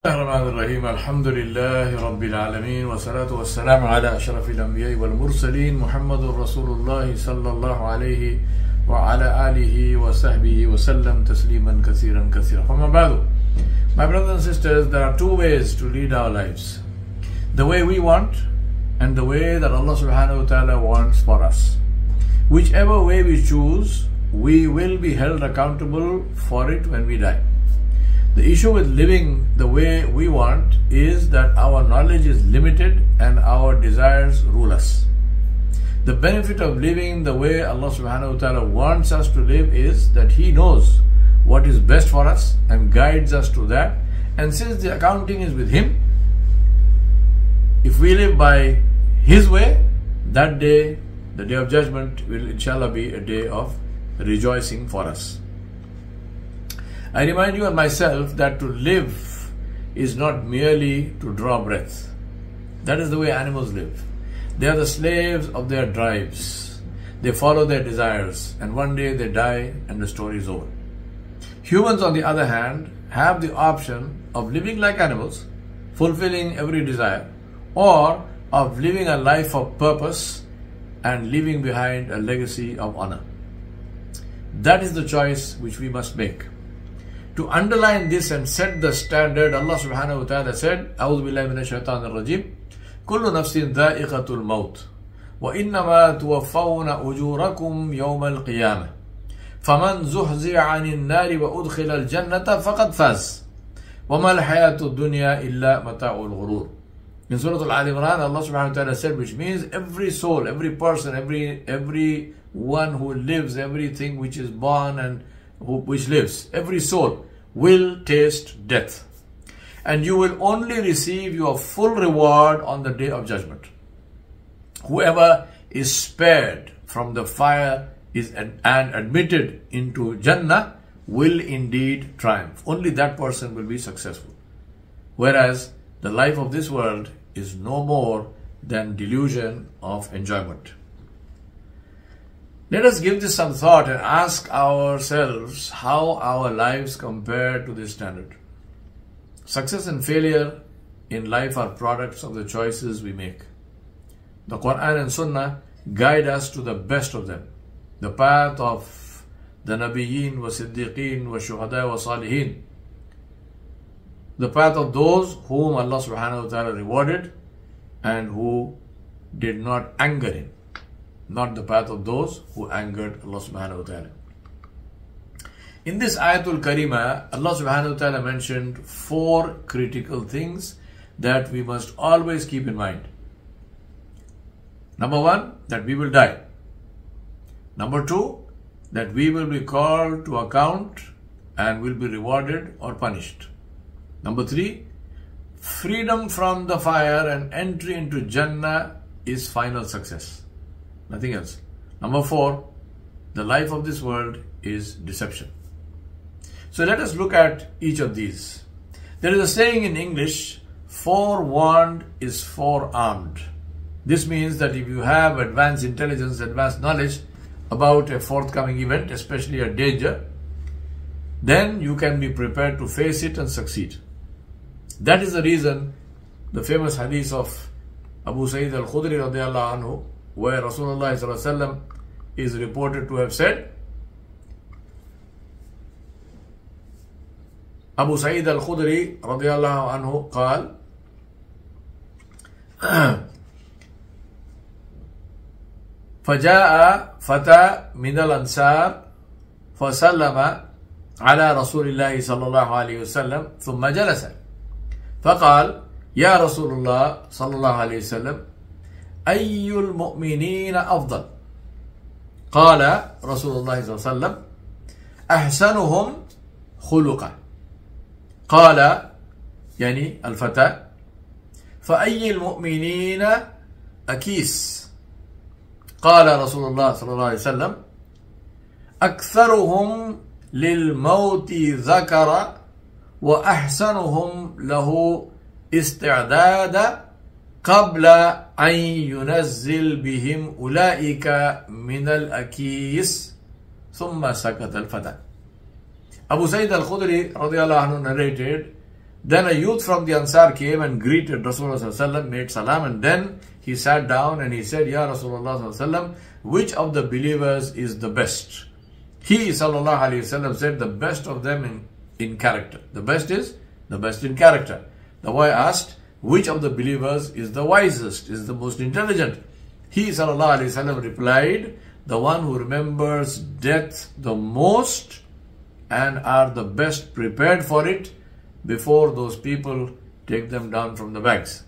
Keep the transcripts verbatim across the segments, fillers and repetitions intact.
الرحمن الرحيم الحمد لله رب العالمين والصلاة والسلام على أشرف الأنبياء والمرسلين محمد رسول الله صلى الله عليه وعلى آله وصحبه وسلم تسليما كثيرا كثيرا. فما بعد, my brothers and sisters, there are two ways to lead our lives: the way we want and the way that Allah subhanahu wa ta'ala wants for us. Whichever way we choose, we will be held accountable for it when we die. The issue with living the way we want is that our knowledge is limited and our desires rule us. The benefit of living the way Allah subhanahu wa ta'ala wants us to live is that He knows what is best for us and guides us to that. And since the accounting is with Him, if we live by His way, that day, the day of judgment, will inshallah be a day of rejoicing for us. I remind you and myself that to live is not merely to draw breath. That is the way animals live. They are the slaves of their drives. They follow their desires, and one day they die and the story is over. Humans, on the other hand, have the option of living like animals, fulfilling every desire, or of living a life of purpose and leaving behind a legacy of honor. That is the choice which we must make. To underline this and set the standard, Allah subhanahu wa ta'ala said, أعوذ بالله من الشيطان الرجيم كل نفس ذائقة الموت وإنما توفون أجوركم يوم القيامة فمن زحزح عن النار وأدخل الجنة فقد فاز وما الحياة الدنيا إلا متاع الغرور. In Surah Al-Imran, Allah subhanahu wa ta'ala said, which means every soul, every person, every every one who lives, everything which is born and who, which lives, every soul will taste death. And you will only receive your full reward on the day of judgment. Whoever is spared from the fire is and admitted into Jannah will indeed triumph. Only that person will be successful. Whereas the life of this world is no more than delusion of enjoyment. Let us give this some thought and ask ourselves how our lives compare to this standard. Success and failure in life are products of the choices we make. The Quran and Sunnah guide us to the best of them, the path of the Nabiyyin wa Siddiqeen wa Shuhada wa Salihin, the path of those whom Allah subhanahu wa ta'ala rewarded and who did not anger Him. Not the path of those who angered Allah subhanahu wa ta'ala. In this Ayatul Karima, Allah subhanahu wa ta'ala mentioned four critical things that we must always keep in mind. Number one, that we will die. Number two, that we will be called to account and will be rewarded or punished. Number three, freedom from the fire and entry into Jannah is final success. Nothing else. Number four, the life of this world is deception. So let us look at each of these. There is a saying in English, forewarned is forearmed. This means that if you have advanced intelligence, advanced knowledge about a forthcoming event, especially a danger, then you can be prepared to face it and succeed. That is the reason the famous hadith of Abu Sa'id al-Khudri radiallahu anhu, where Rasulullah sallallahu alaihi wasallam is reported to have said, Abu Sa'id al-Khudri radiallahu anhu قال فجاء فتى من الأنصار فسلم على رسول الله صلى الله عليه وسلم ثم جلس فقال يا رسول الله صلى الله عليه وسلم أي المؤمنين أفضل؟ قال رسول الله صلى الله عليه وسلم أحسنهم خلقا. قال يعني الفتى فأي المؤمنين أكيس؟ قال رسول الله صلى الله عليه وسلم أكثرهم للموت ذكر وأحسنهم له استعداد قبل أن ينزل بهم أولئك من الأكيس. ثم سكت الفتى. Abu Sa'id al-Khudri radiallahu anhu narrated Then a youth from the Ansar came and greeted Rasulullah, made salam, and then he sat down and he said, Ya Rasulullah, which of the believers is the best? He sallallahu alayhi wasallam said, the best of them in, in character. The best is the best in character. The boy asked, which of the believers is the wisest, is the most intelligent? He sallallahu alayhi wasallam replied, the one who remembers death the most and are the best prepared for it before those people take them down from the bags.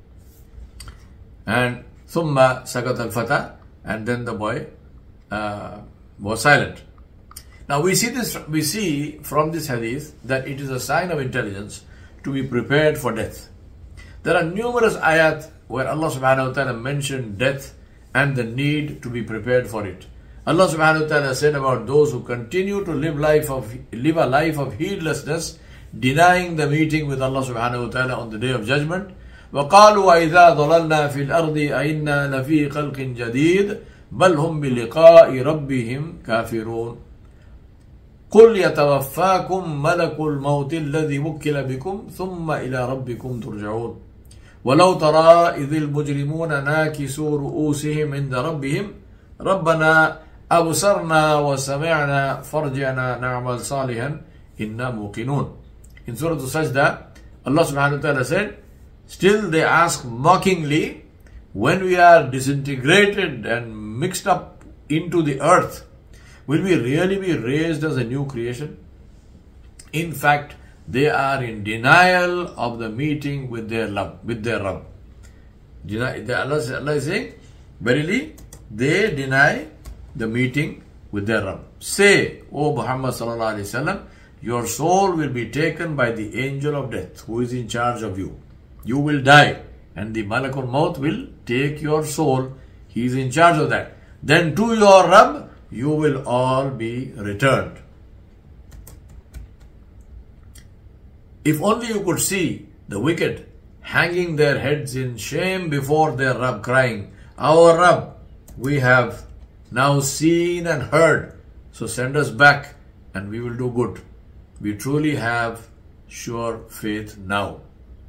And thumma sakat al-fata, and then the boy uh, was silent. Now we see this. We see from this hadith that it is a sign of intelligence to be prepared for death. There are numerous ayat where Allah subhanahu wa ta'ala mentioned death and the need to be prepared for it. Allah subhanahu wa ta'ala said about those who continue to live life of live a life of heedlessness, denying the meeting with Allah subhanahu wa ta'ala on the day of judgment. وَقَالُوا وَإِذَا ضَلَلْنَا فِي الْأَرْضِ أَإِنَّا لَفِي خَلْقٍ جَدِيدٍ بَلْ هُمْ بِلِقَاءِ رَبِّهِمْ كَافِرُونَ قُلْ يَتَوَفَّاكُمْ مَلَكُ الْمَوْتِ الَّذِي وُكِّلَ بِكُمْ ثُمَّ إِلَى رَبِّكُمْ تُرْجَعُونَ وَلَوْ تَرَى إِذِ الْمُجْرِمُونَ نَاكِسُوا رُؤُوسِهِمْ عِنْدَ رَبِّهِمْ رَبَّنَا أَبْصَرْنَا وَسَمِعْنَا فَارْجِعْنَا نَعْمَلْ صَالِحًا إِنَّا مُوقِنُونَ. In Surah Al-Sajda, Allah subhanahu wa ta'ala said, still they ask mockingly, when we are disintegrated and mixed up into the earth, will we really be raised as a new creation? In fact, they are in denial of the meeting with their Rabb. With their Rabb. Allah, Allah is saying, verily, they deny the meeting with their Rabb. Say, O Muhammad sallallahu alaihi wasallam, your soul will be taken by the angel of death, who is in charge of you. You will die, and the Malakul Maut will take your soul. He is in charge of that. Then to your Rabb, you will all be returned. If only you could see the wicked hanging their heads in shame before their Rabb, crying, our Rabb, we have now seen and heard, so send us back and we will do good. We truly have sure faith now.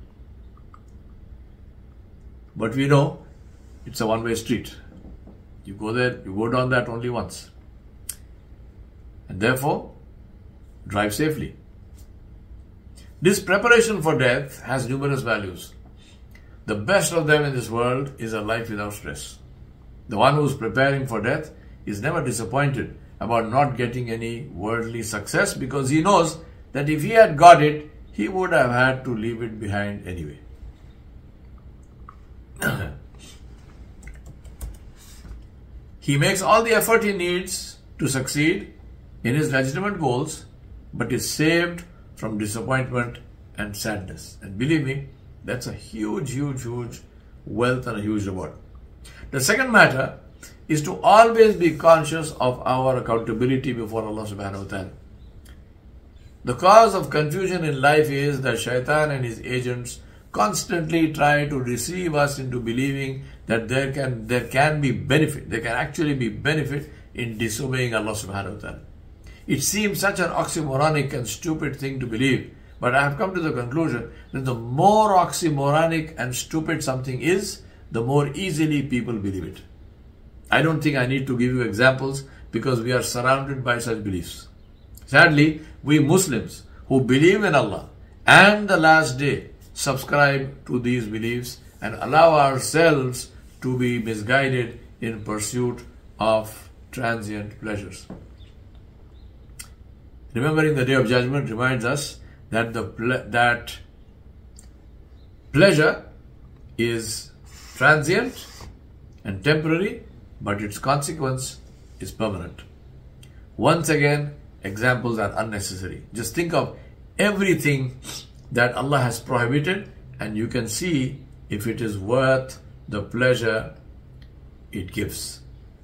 But we know it's a one-way street. You go there, you go down that only once. And therefore, drive safely. This preparation for death has numerous values. The best of them in this world is a life without stress. The one who is preparing for death is never disappointed about not getting any worldly success, because he knows that if he had got it, he would have had to leave it behind anyway. He makes all the effort he needs to succeed in his legitimate goals, but is saved from disappointment and sadness. And believe me, that's a huge, huge, huge wealth and a huge reward. The second matter is to always be conscious of our accountability before Allah subhanahu wa ta'ala. The cause of confusion in life is that Shaitan and his agents constantly try to deceive us into believing that there can there can be benefit, there can actually be benefit in disobeying Allah subhanahu wa ta'ala. It seems such an oxymoronic and stupid thing to believe, but I have come to the conclusion that the more oxymoronic and stupid something is, the more easily people believe it. I don't think I need to give you examples, because we are surrounded by such beliefs. Sadly, we Muslims who believe in Allah and the last day subscribe to these beliefs and allow ourselves to be misguided in pursuit of transient pleasures. Remembering the Day of Judgment reminds us that the ple- that pleasure is transient and temporary, but its consequence is permanent. Once again, examples are unnecessary. Just think of everything that Allah has prohibited, and you can see if it is worth the pleasure it gives.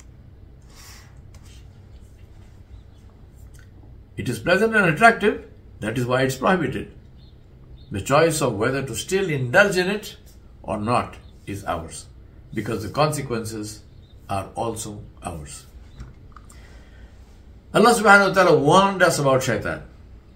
It is pleasant and attractive, that is why it's prohibited. The choice of whether to still indulge in it or not is ours, because the consequences are also ours. Allah subhanahu wa ta'ala warned us about shaitan.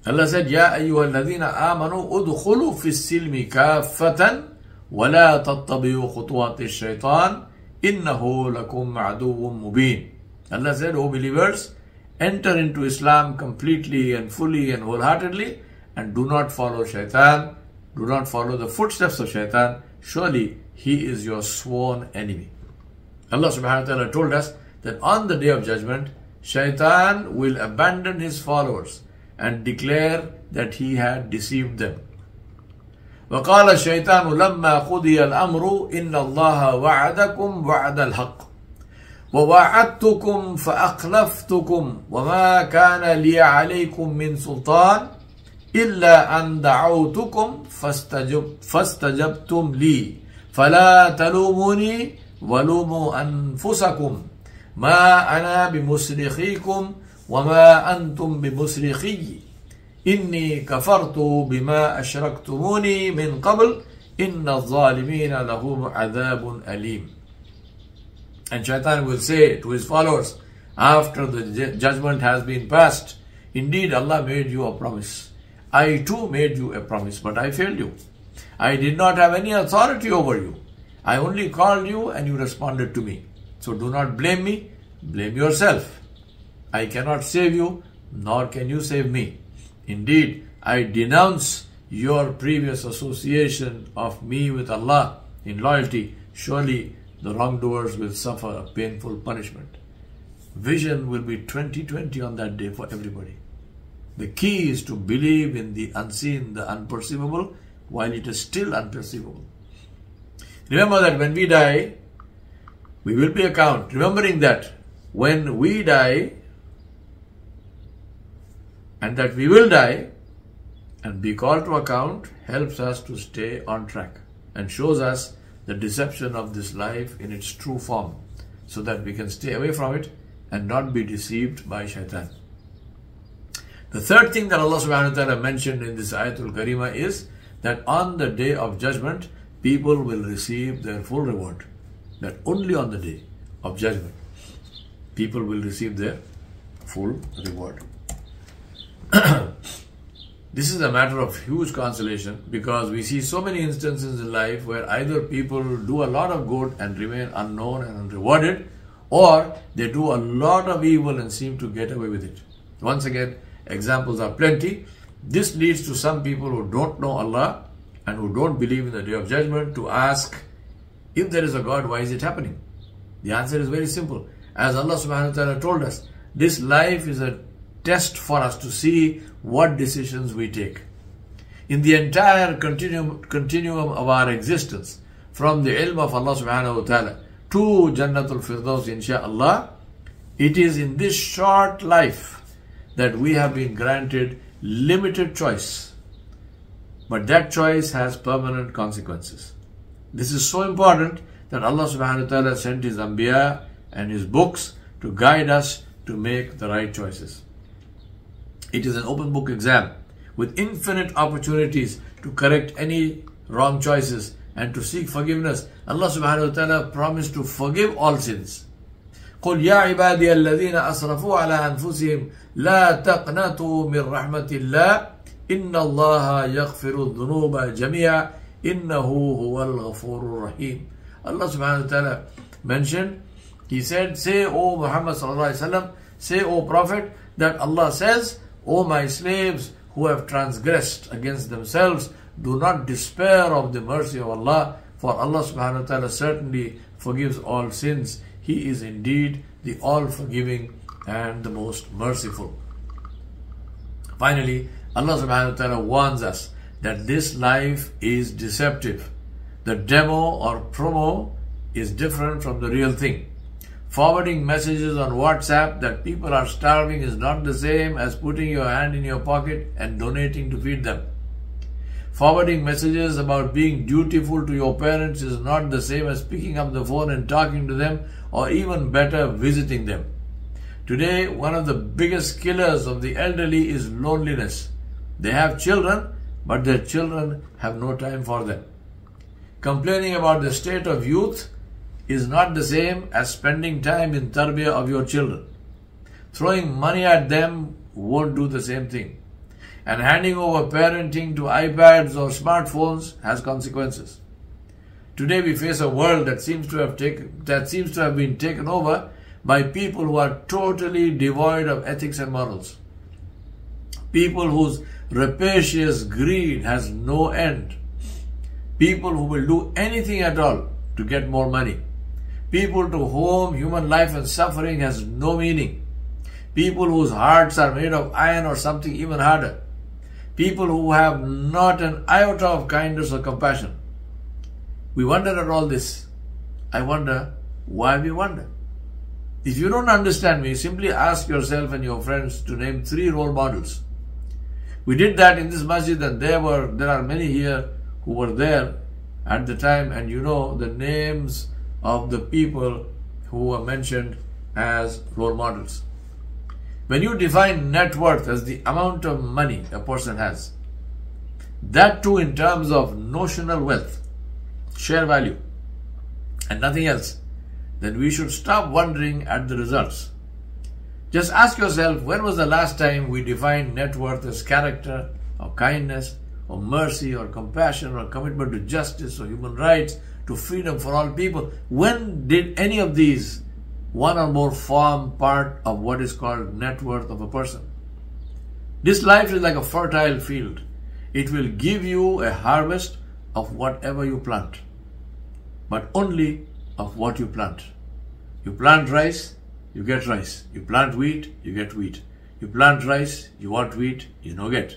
Allah said, Ya ayyuha alladhina amanu udkhulu fi silmi kaffatan wa la tattabi'u khutuwati shaitan innahu lakum aduwwun mubin. Allah said, O believers, enter into Islam completely and fully and wholeheartedly, and do not follow shaitan, do not follow the footsteps of shaitan. Surely he is your sworn enemy. Allah subhanahu wa ta'ala told us that on the day of judgment, shaitan will abandon his followers and declare that he had deceived them. وَقَالَ الشَّيْطَانُ لَمَّا قُضِيَ الْأَمْرُ إِنَّ اللَّهَ وَعَدَكُمْ وَعْدَ الْحَقِّ وَوَعَدْتُكُمْ فَأَخْلَفْتُكُمْ وَمَا كَانَ لِيَ عَلَيْكُمْ مِنْ سُلْطَانٍ إِلَّا أَنْ دَعَوْتُكُمْ فَاسْتَجَبْ فَاسْتَجَبْتُمْ لِي فَلَا تَلُومُونِي وَلُومُوا أَنفُسَكُمْ مَا أَنَا بِمُصْرِخِيكُمْ وَمَا أَنْتُمْ بِمُصْرِخِيِّ إِنِّي كَفَرْتُ بِمَا أَشْرَكْتُمُونِي مِنْ قَبْلِ إِنَّ الظَّالِمِينَ لَهُمْ عَذَابٌ أَلِيمٌ. And Shaitan will say to his followers, after the judgment has been passed, indeed Allah made you a promise. I too made you a promise, but I failed you. I did not have any authority over you. I only called you and you responded to me. So do not blame me, blame yourself. I cannot save you, nor can you save me. Indeed, I denounce your previous association of me with Allah in loyalty. Surely the wrongdoers will suffer a painful punishment. Vision will be twenty twenty on that day for everybody. The key is to believe in the unseen, the unperceivable, while it is still unperceivable. Remember that when we die, we will be account. Remembering that when we die, and that we will die and be called to account, helps us to stay on track and shows us the deception of this life in its true form, so that we can stay away from it and not be deceived by shaitan. The third thing that Allah subhanahu wa ta'ala mentioned in this Ayatul Karima is that on the day of judgment, people will receive their full reward. That only on the day of judgment, people will receive their full reward. This is a matter of huge consolation, because we see so many instances in life where either people do a lot of good and remain unknown and unrewarded, or they do a lot of evil and seem to get away with it. Once again, examples are plenty. This leads to some people who don't know Allah and who don't believe in the day of judgment to ask, if there is a God, why is it happening? The answer is very simple. As Allah subhanahu wa ta'ala told us, this life is a test for us to see what decisions we take. In the entire continuum, continuum of our existence, from the ilm of Allah subhanahu wa ta'ala to Jannatul Firdaus insha'Allah, it is in this short life that we have been granted limited choice. But that choice has permanent consequences. This is so important that Allah subhanahu wa ta'ala sent His Anbiya and His books to guide us to make the right choices. It is an open book exam with infinite opportunities to correct any wrong choices and to seek forgiveness. Allah subhanahu wa ta'ala promised to forgive all sins. قُلْ يَا عِبَادِيَ الَّذِينَ أَسْرَفُوا عَلَىٰ أَنفُسِهِمْ لَا تَقْنَطُوا مِنْ رَحْمَةِ اللَّهِ إِنَّ اللَّهَ يَغْفِرُ الذُّنُوبَ جَمِيعًا إِنَّهُ هُوَ الْغَفُورُ الرَّحِيمُ. Allah subhanahu wa ta'ala mentioned, He said, say, O Muhammad sallallahu alayhi wa sallam, say, O Prophet, that Allah says, O my slaves who have transgressed against themselves, do not despair of the mercy of Allah, for Allah subhanahu wa ta'ala certainly forgives all sins. He is indeed the all-forgiving and the most merciful. Finally, Allah subhanahu wa ta'ala warns us that this life is deceptive. The demo or promo is different from the real thing. Forwarding messages on WhatsApp that people are starving is not the same as putting your hand in your pocket and donating to feed them. Forwarding messages about being dutiful to your parents is not the same as picking up the phone and talking to them, or even better, visiting them. Today, one of the biggest killers of the elderly is loneliness. They have children, but their children have no time for them. Complaining about the state of youth is not the same as spending time in tarbiyah of your children. Throwing money at them won't do the same thing. and handing over parenting to iPads or smartphones has consequences. Today we face a world that seems to have taken, that seems to have been taken over by people who are totally devoid of ethics and morals. People whose rapacious greed has no end. People who will do anything at all to get more money. People to whom human life and suffering has no meaning. People whose hearts are made of iron or something even harder. People who have not an iota of kindness or compassion. We wonder at all this. I wonder why we wonder. If you don't understand me, simply ask yourself and your friends to name three role models. We did that in this masjid, and there were there are many here who were there at the time, and you know the names of the people who were mentioned as role models. When you define net worth as the amount of money a person has, that too in terms of notional wealth, share value, and nothing else, then we should stop wondering at the results. Just ask yourself, when was the last time we defined net worth as character, or kindness, or mercy, or compassion, or commitment to justice, or human rights, to freedom for all people? When did any of these, one or more, form part of what is called net worth of a person? This life is like a fertile field. It will give you a harvest of whatever you plant, but only of what you plant. You plant rice, you get rice. You plant wheat, you get wheat. You plant rice, you want wheat, you no get.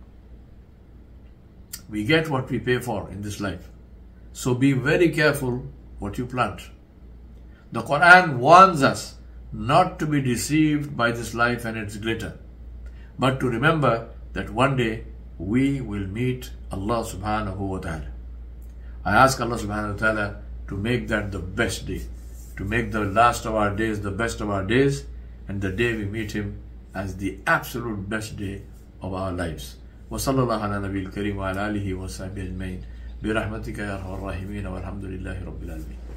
We get what we pay for in this life. So be very careful what you plant. The Quran warns us not to be deceived by this life and its glitter, but to remember that one day we will meet Allah subhanahu wa ta'ala. I ask Allah subhanahu wa ta'ala to make that the best day, to make the last of our days the best of our days, and the day we meet Him as the absolute best day of our lives. وصلى الله على نبي الكريم وعلى آله وصحبه أجمعين برحمتك يا أرحم الراحمين والحمد لله رب العالمين.